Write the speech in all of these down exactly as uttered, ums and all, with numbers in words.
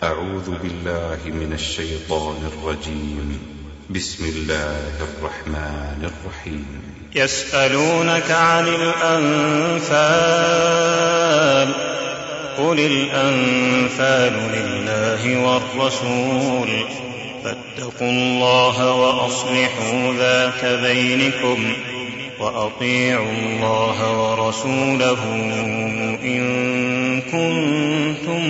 أعوذ بالله من الشيطان الرجيم. بسم الله الرحمن الرحيم. يسألونك عن الأنفال قل الأنفال لله والرسول فاتقوا الله وأصلحوا ذات بينكم وأطيعوا الله ورسوله إن كنتم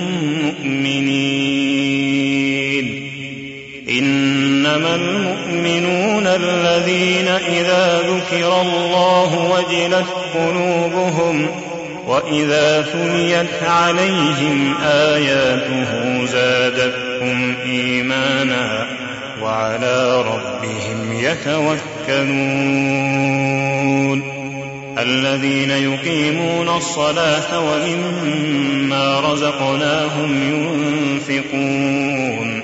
مؤمنين. إنما المؤمنون الذين إذا ذكر الله وجلت قلوبهم وإذا تليت عليهم آياته زادتهم إيمانا وعلى ربهم يتوكلون. الذين يقيمون الصلاة ومما رزقناهم ينفقون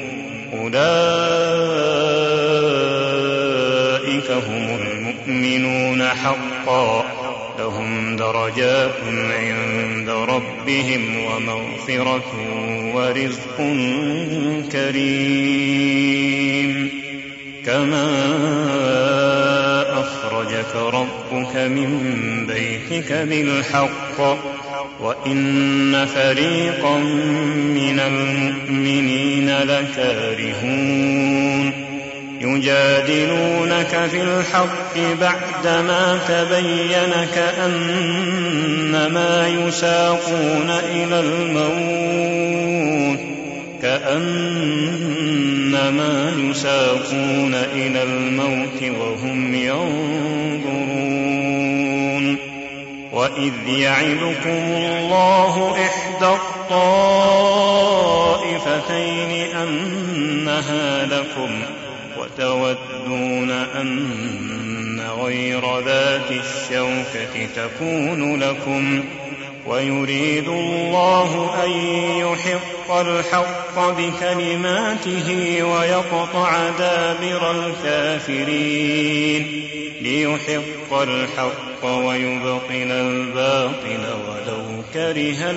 أولئك هم المؤمنون حقا لهم درجات عند ربهم ومغفرة ورزق كريم. كما أخرجك ربك من بيتك بالحق وإن فريقا من المؤمنين لكارهون. يجادلونك في الحق بعدما تبين كأنما يساقون إلى الموت كأنما يساقون إلى الموت وهم ينظرون. وإذ يعدكم الله إحدى الطائفتين أنها لكم وتودون أن غير ذات الشوكة تكون لكم ويريد الله أن يحق الحق بكلماته ويقطع دابر الكافرين ليحق الحق ويبطل الباطل ولو كره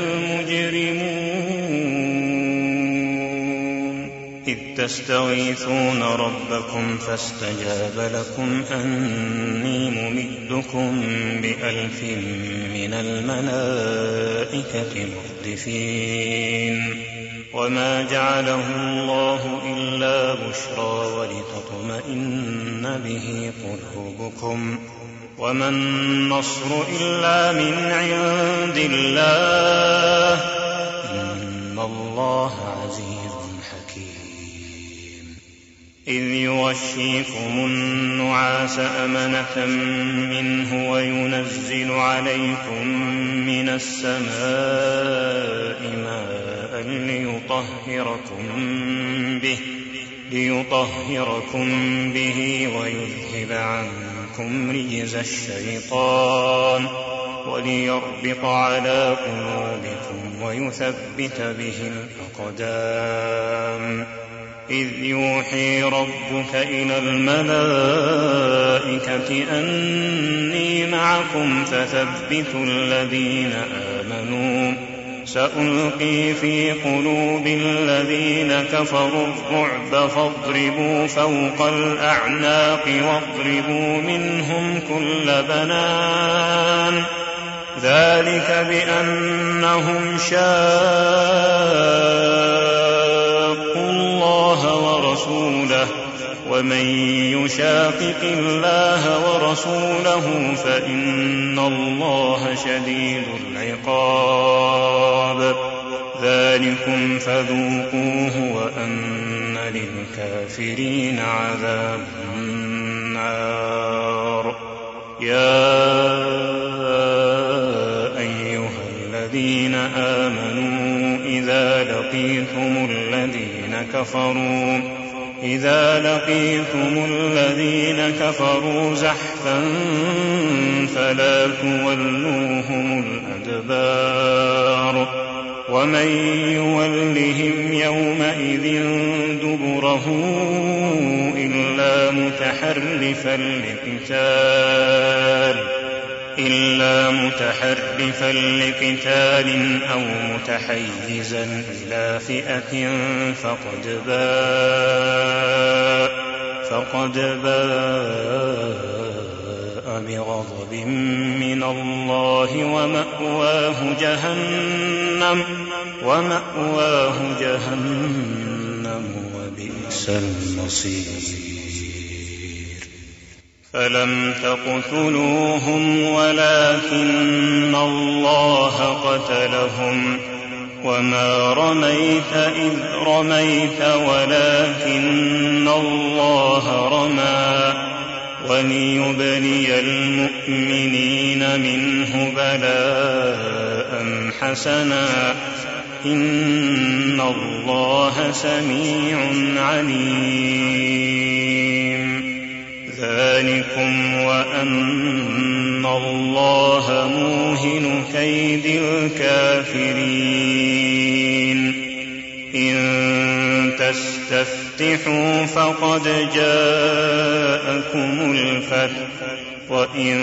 المجرمون. إذ تستغيثون ربكم فاستجاب لكم أني ممدكم بألف من الملائكة مردفين. وما جعله الله إلا بشرى ولتطمئن به قلوبكم وما النصر إلا من عند الله إن الله عزيز حكيم. إذ يغشيكم النعاس أمنة منه وينزل عليكم من السماء ماء ليطهركم به, ليطهركم به ويذهب عنكم رجز الشيطان وليربط على قلوبكم ويثبت به الأقدام. إذ يوحي ربك إلى الملائكة أني معكم فثبتوا الذين آمنوا سألقي في قلوب الذين كفروا الرعب فاضربوا فوق الأعناق واضربوا منهم كل بنان. ذلك بأنهم شاقوا الله ورسوله ومن يشاقق الله ورسوله فإن الله شديد العقاب. ذلكم فذوقوه وأن للكافرين عذاب النار. يا أيها الذين آمنوا إذا لقيتم الذين كفروا إذا لقيتم الذين كفروا زحفا فلا تولوهم الأدبار ومن يولهم يومئذ دبره إلا متحرفا لقتال إلا متحرفا لقتال أو متحيزا إلى فئة فقد باء فقد باء بغضب من الله ومأواه جهنم ومأواه جهنم وبئس المصير. فلم تقتلوهم ولكن الله قتلهم وما رميت إذ رميت ولكن الله رمى وليبلي المؤمنين منه بلاء حسنا إن الله سميع عليم. ذلكم وأن الله موهن كيد الكافرين. إن تستفتحوا فقد جاءكم الفتح وإن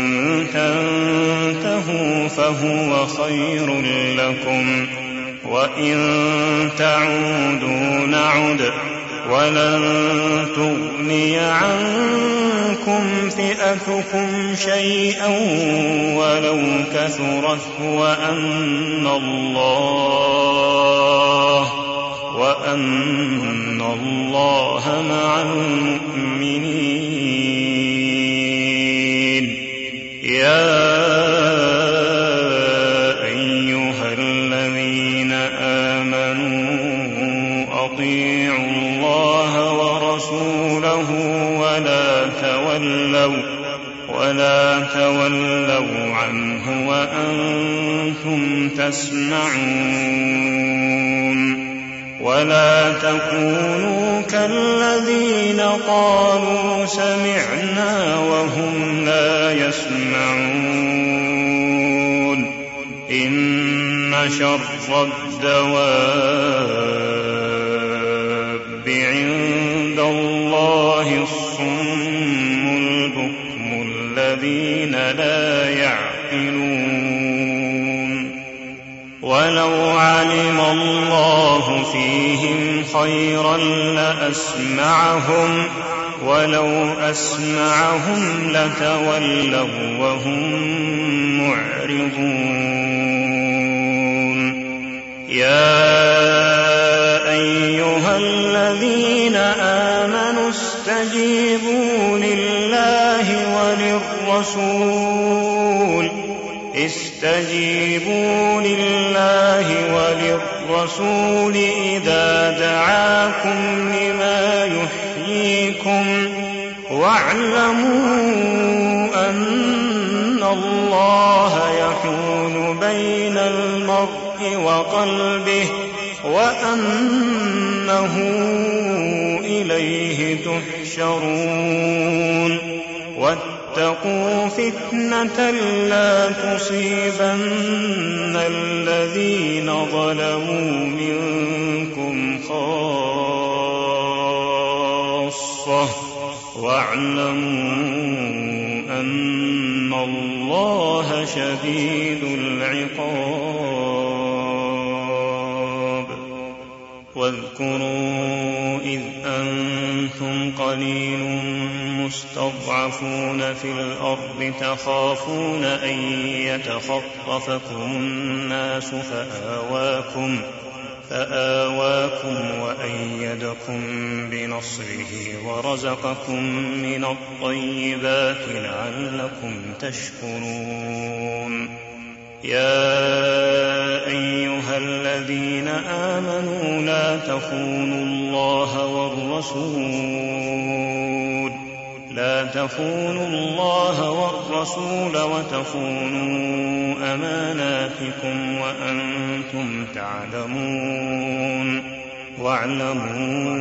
تنتهوا فهو خير لكم وإن تعودوا نعد ولن تغني عنكم فئتكم شيئا ولو كثرت وأن الله وأن الله مع المؤمنين. يا أيها الذين آمنوا أطيعوا الله ورسوله ولا تولوا ولا تولوا عنه وأنتم تسمعون. ولا تكونوا كالذين قالوا سمعنا وهم لا يسمعون. إن شر الدواب عند الله الصم البكم الذين لا يعقلون. ولو علم الله فيهم خيرا لأسمعهم ولو أسمعهم لتولوا وهم معرضون. يا أيها الذين آمنوا استجيبوا لله وللرسول استجيبوا لله وللرسول إذا دعاكم لما يحييكم واعلموا أن الله يحول بين المرء وقلبه وأنه إليه تحشرون. واتقوا فتنة لا تصيبن الذين ظلموا منكم خاصة واعلموا أن الله شديد العقاب. واذكروا إذ أنتم قليل مستضعفون في الأرض تخافون أن يتخطفكم الناس فآواكم فآواكم وأيدكم بنصره ورزقكم من الطيبات لعلكم تشكرون. يا أيها الذين آمنوا لا تخونوا الله والرسول لا تخونوا الله والرسول وتخونوا أماناتكم وأنتم تعلمون. واعلموا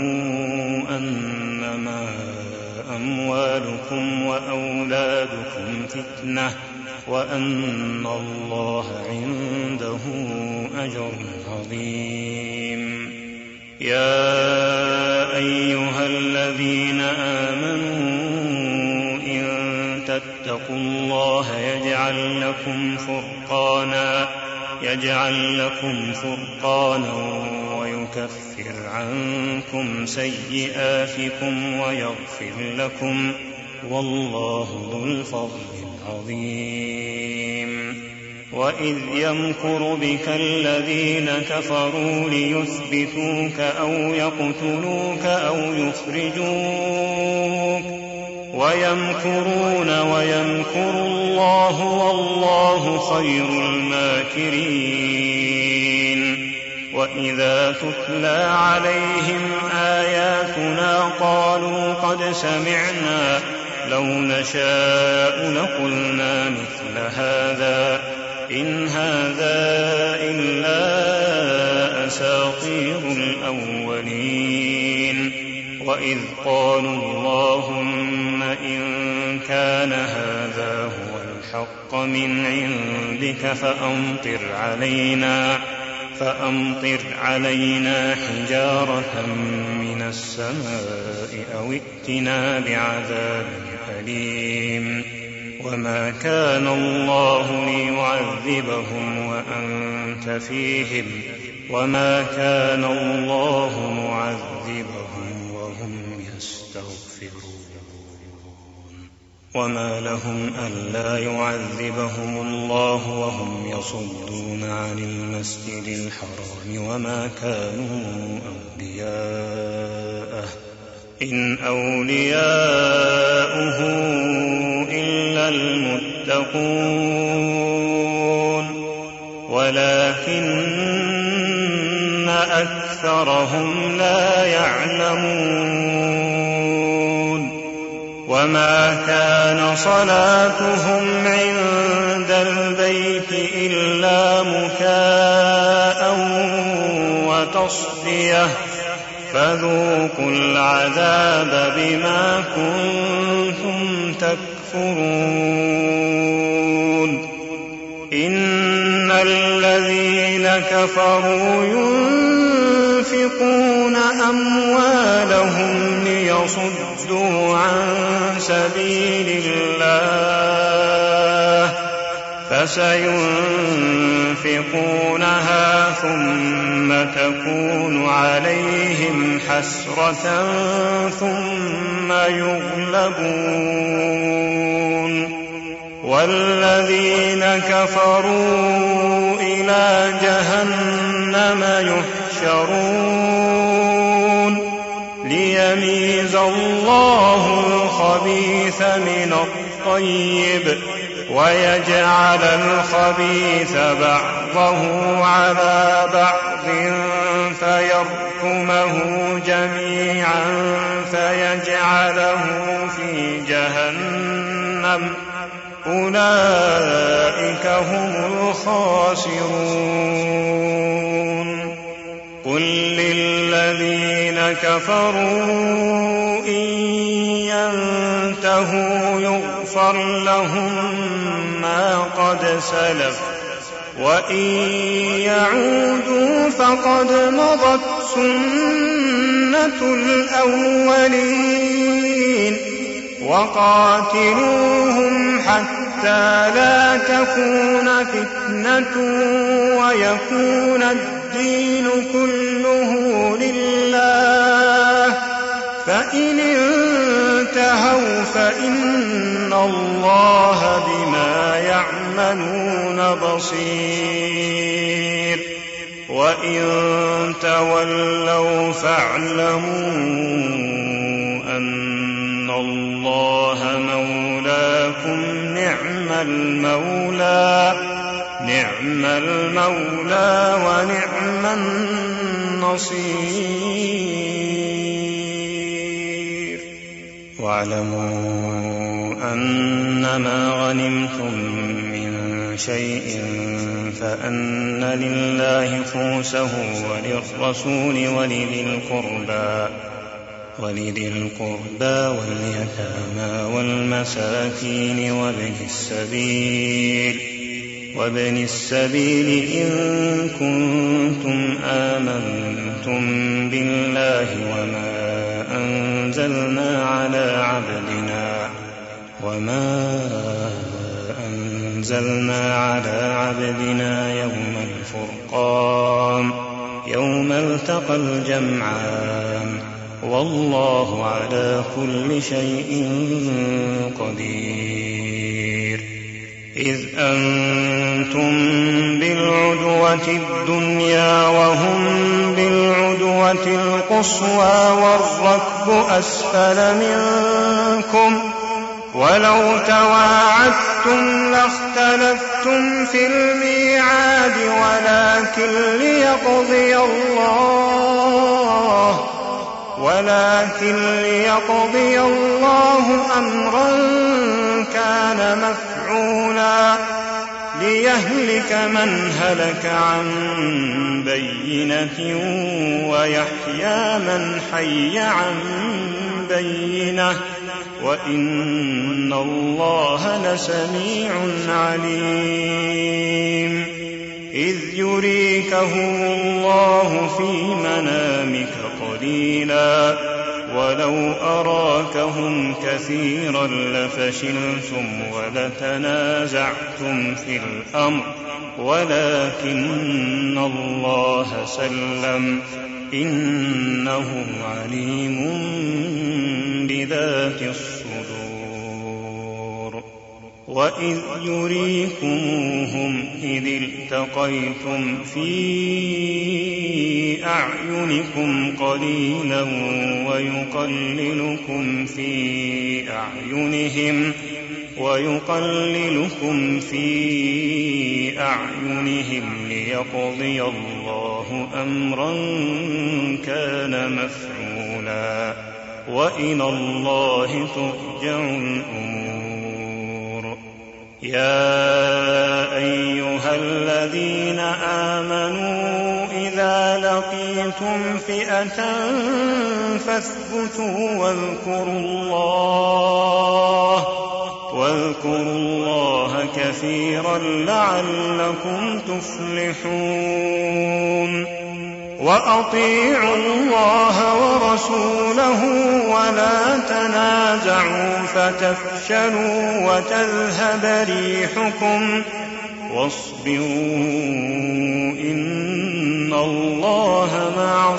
أنما أموالكم وأولادكم فتنة وأن الله عنده أجر عظيم. يا أيها الذين آمنوا إن تتقوا الله يجعل يجعل لكم فرقانا يجعل لكم فرقانا ويكفر عنكم سيئاتكم ويغفر لكم، والله ذو الفضل العظيم. وإذ يمكر بك الذين كفروا ليثبتوك أو يقتلوك أو يخرجوك ويمكرون ويمكر الله والله خير الماكرين. وإذا تتلى عليهم آياتنا قالوا قد سمعنا لو نشاء لقلنا مثل هذا إن هذا إلا أساطير الأولين. وإذ قالوا اللهم إن كان هذا هو الحق من عندك فأمطر علينا فأمطر علينا حجارة من السماء أو ائتنا بعذاب أليم. وما كان الله ليعذبهم وأنت فيهم وما كان الله معذبهم وهم يستغفرون. وما لهم ألا يعذبهم الله وهم يصدون عن المسجد الحرام وما كانوا أولياءه إن أولياؤه إلا المتقون ولكن أكثرهم لا يعلمون. وما كان صلاتهم عند البيت إلا مكاء وتصدية فذوقوا العذاب بما كنتم تكفرون. إن الذين كفروا ينفقون أموالهم ليصدوا عن سبيل الله فسينفقونها ثم تكون عليهم حسرة ثم يغلبون والذين كفروا إلى جهنم يحشرون ليميز الله الخبيث من الطيب ويجعل الخبيث بعضه على بعض فيركمه جميعا فيجعله في جهنم أولئك هم الخاسرون. قل للذين كفروا إن ينتهوا يغفر لهم ما قد سلف وإن يعودوا فقد مضت سنة الأولين وقاتلوهم حتى لا تكون فتنة ويكون الدين كله لله فإن انتهوا فإن الله بما يعملون بصير وإن تولوا فاعلموا أن الله مولاكم نعم المولى نعم المولى ونعم النصير. واعلموا أنما غنمتم من شيء فأن لله خمسه وللرسول ولذي القربى ولذي القربى واليتامى والمساكين وابن السبيل وابن السبيل إن كنتم آمنتم بالله وما أنزلنا على عبدنا وما أنزلنا على عبدنا يوم الفرقان يوم التقى الجمعان والله على كل شيء قدير. إذ أنتم بالعدوة الدنيا وهم بالعدوة القصوى والركب أسفل منكم ولو تواعدتم لاختلفتم في الميعاد ولكن ليقضي الله ولكن ليقضي الله أمرا كان مفعولا ليهلك من هلك عن بينة ويحيى من حي عن بينة وإن الله لسميع عليم. إذ يريكهم الله في منامك قليلا ولو أراكهم كثيرا لفشلتم ولتنازعتم في الأمر ولكن الله سلم إنه عليم بذات الصدور. وإذ يريكموهم إذ التقيتم في أعينكم قليلا ويقللكم في أعينهم ويقللكم في أعينهم ليقضي الله أمرا كان مفعولا وإلى الله ترجع الأمور. يا أيها الذين آمنوا إذا لقيتم فئة فاثبتوا واذكروا الله واذكروا الله كثيرا لعلكم تفلحون. وأطيعوا الله ورسوله ولا تنازعوا فتفشلوا وتذهب ريحكم واصبروا إن الله مع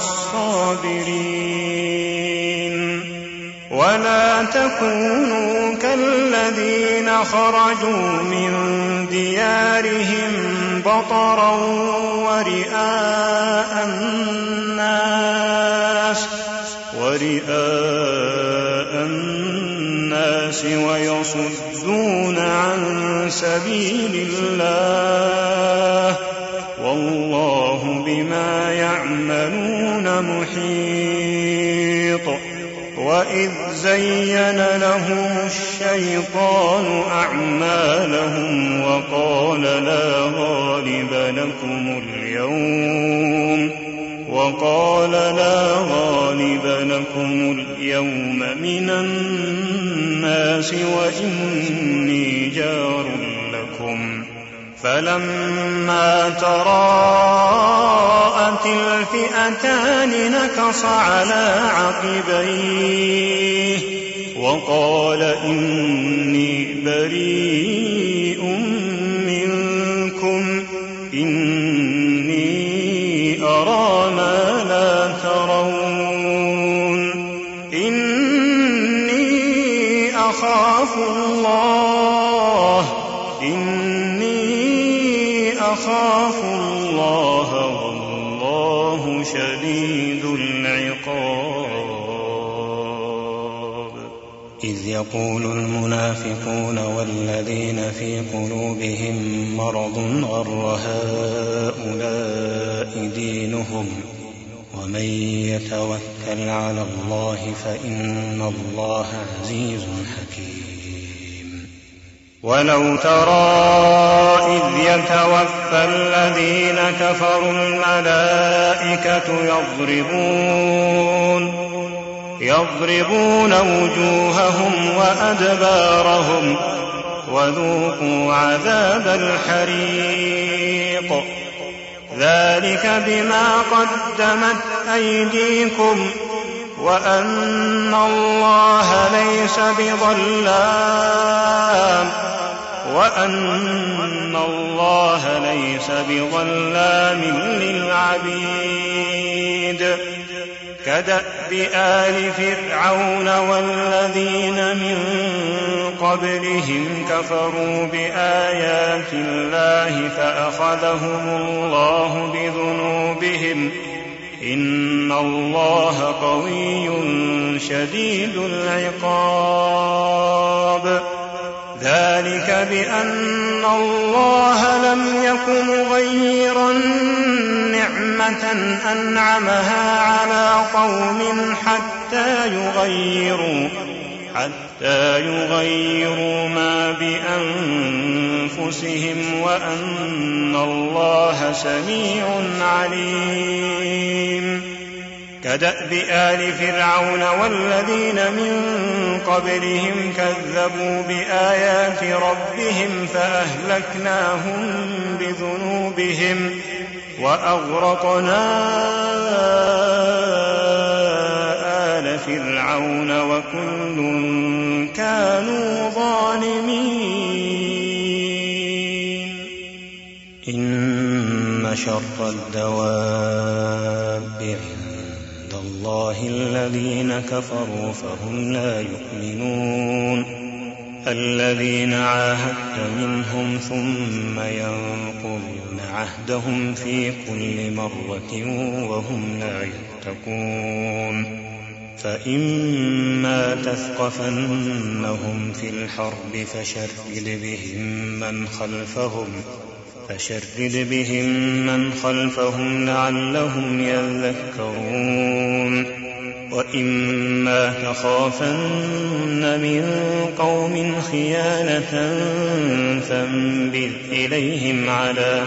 الصابرين. ولا تكونوا كالذين خرجوا من ديارهم بطرا ورئاء الناس ورئاء الناس ويصدون عن سبيل الله والله بما يعملون محيط. وإذ زين لهم الشيطان أعمالهم وقال لا غالب لكم اليوم وقال لا غالب لكم اليوم من الناس وإني جار لكم فلما تراءت الفئتان نكص على عقبيه وقال إني بريء منكم إني أرى ما لا ترون إني أخاف الله إني أخاف الله والله شديد العقاب. إذ يقول المنافقون والذين في قلوبهم مرض غر هؤلاء دينهم ومن يتوكل على الله فإن الله عزيز حكيم. ولو ترى إذ يتوفى الذين كفروا الملائكة يضربون يضربون وجوههم وأدبارهم وذوقوا عذاب الحريق ذلك بما قدمت أيديكم وأن الله ليس بظلام وأن الله ليس بظلام للعبيد كدأب آل فرعون والذين من قبلهم كفروا بآيات الله فأخذهم الله بذنوبهم إن الله قوي شديد العقاب ذلك بأن الله لم يكن مغيرا نعمة أنعمها على قوم حتى يغيروا حتى يغيروا ما بأنفسهم وأن الله سميع عليم كدأب آل فرعون والذين من قبلهم كذبوا بآيات ربهم فأهلكناهم بذنوبهم وأغرقنا آل فرعون وكل كانوا ظالمين إن شر الدواب عند الله الذين كفروا فهم لا يؤمنون الذين عاهدت منهم ثم ينقضون عهدهم في كل مرة وهم لا يتقون فإما تثقفنهم في الحرب فشرد بهم من خلفهم فشرد بهم من خلفهم لعلهم يذكرون وإما تخافن من قوم خيانة فانبذ إليهم على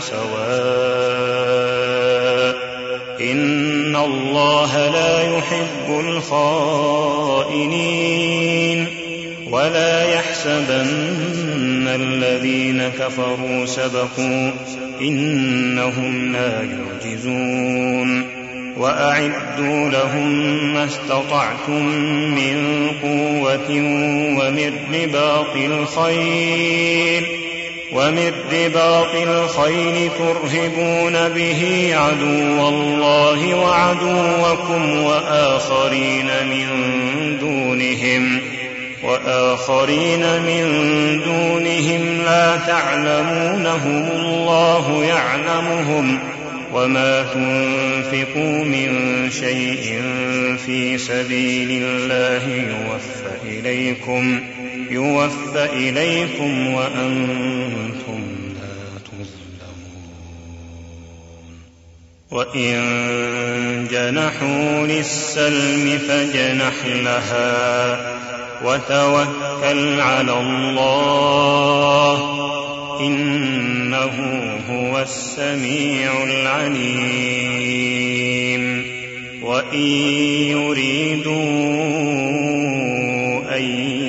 سواء إن الله لا يحب الخائنين ولا يحسبن الذين كفروا سبقوا إنهم لا يعجزون وأعدوا لهم ما استطعتم من قوة ومن رباط الخيل ومن رباط الخيل ترهبون به عدو الله وعدوكم وآخرين من دونهم وآخرين من دونهم لا تعلمونهم الله يعلمهم وما تنفقوا من شيء في سبيل الله يوفى إليكم يوفى إليكم وأنتم لا تظلمون وإن جنحوا للسلم فاجنح لها وتوكل على الله إنه هو السميع العليم وإن يريدوا أن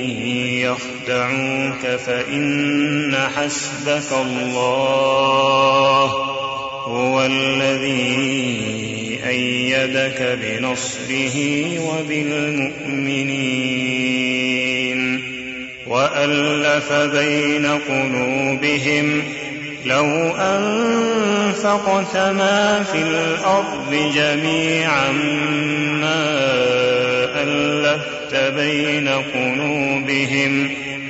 يخدعوك فإن حسبك الله هو الذي أيدك بنصره وبالمؤمنين وألف بين قلوبهم لو أنفقت ما في الأرض جميعا ما ألفت بين قلوبهم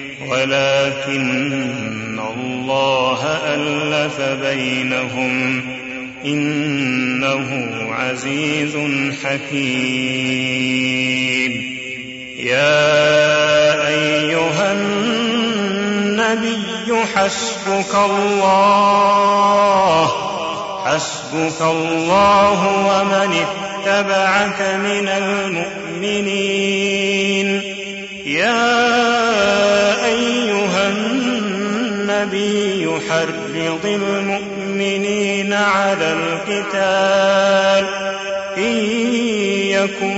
ولكن الله ألف بينهم إنه عزيز حكيم يا أيها النبي حسبك الله حسبك الله ومن اتبعك من المؤمنين يا أيها النبي حرض المؤمنين على القتال إن يكن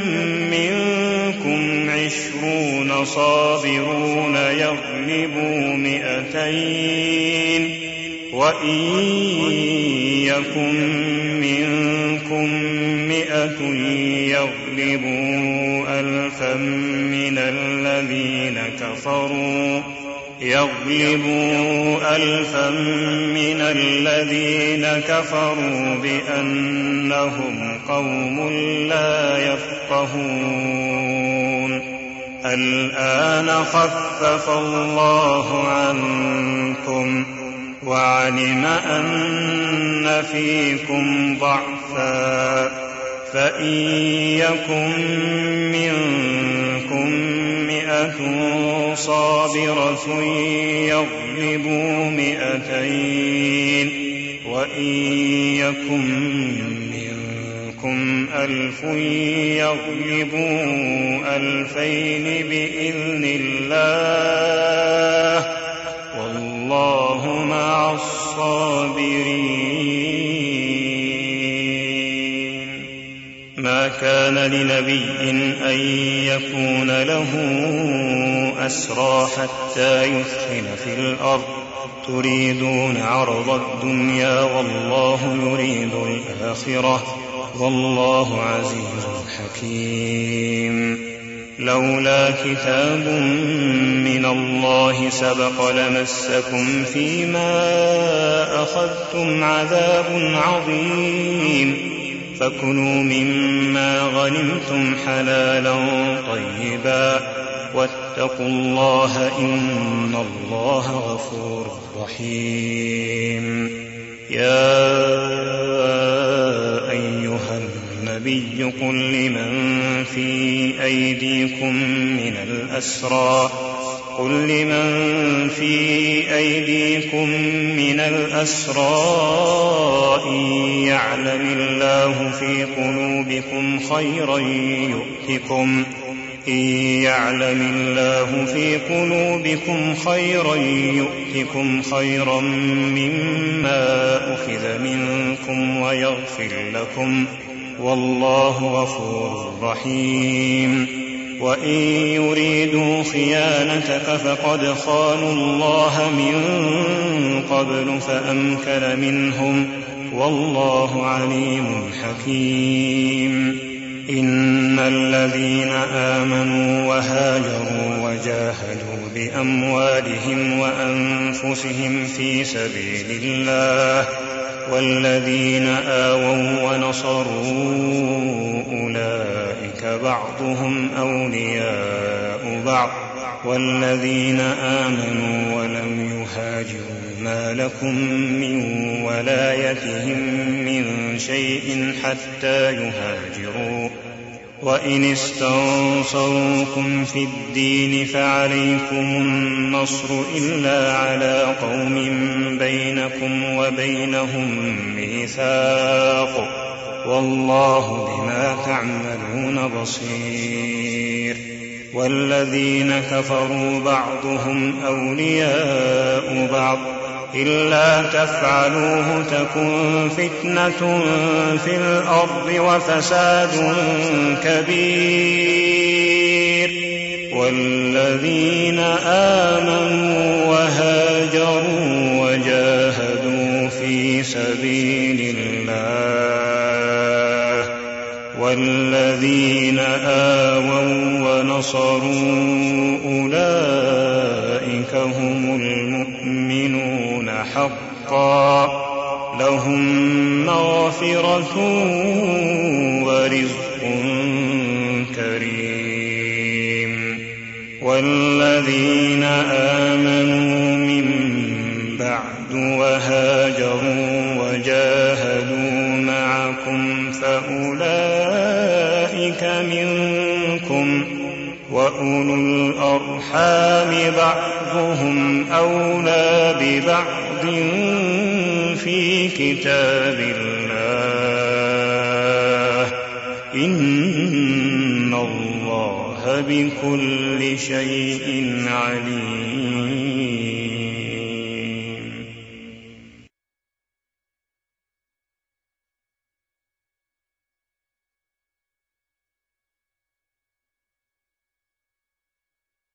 منكم عشرون صابرون يغلبوا مئتين وإن يكن منكم مئة يغلبوا ألفا من الذين كفروا يغلبوا ألفا من الذين كفروا بأنهم قوم لا يفقهون. الآن خفف الله عنكم وعلم أن فيكم ضعفا، فإن يكن منكم مئة صابرة يغلبوا مئتين، وإن يكن منكم ألف يغلبوا ألفين بإذن الله، والله مع الصابرين. ما كان لنبي أن يكون له أسرى حتى يثخن في الأرض، تريدون عرض الدنيا والله يريد الآخرة، والله عزيز حكيم. لولا كتاب من الله سبق لمسكم فيما أخذتم عذاب عظيم، فكلوا مما غنمتم حلالا طيبا واتقوا الله إن الله غفور رحيم. يا أيها النبي قل لمن في أيديكم من الأسرى قل لمن في أيديكم من الأسرى إن يعلم الله في قلوبكم خيرا يؤتكم إن يعلم الله في قلوبكم خيرا يؤتكم خيرا مما أخذ منكم ويغفر لكم، والله غفور رحيم. وإن يريدوا خيانتك فقد خانوا الله من قبل فأمكن منهم، والله عليم حكيم. إن الذين آمنوا وهاجروا وجاهدوا بأموالهم وأنفسهم في سبيل الله والذين آووا ونصروا أولئك بعضهم أولياء بعض، والذين آمنوا ولم يهاجروا ما لكم من ولايتهم من شيء حتى يهاجروا، وإن استنصروكم في الدين فعليكم النصر إلا على قوم بينكم وبينهم ميثاق، والله بما تعملون بصير. والذين كفروا بعضهم أولياء بعض إلا تفعلوه تكن فتنة في الأرض وفساد كبير. والذين آمنوا وهاجروا وجاهدوا في سبيل الله والذين آووا ونصروا أولئك هم المؤمنون حقا، لهم مغفرة ورزق كريم. والذين آمنوا من بعد وهاجروا وجاهدوا معكم فأولئك منكم، وأولو الأرحام بعضهم أولى ببعض في كتاب الله، إن الله بكل شيء عليم.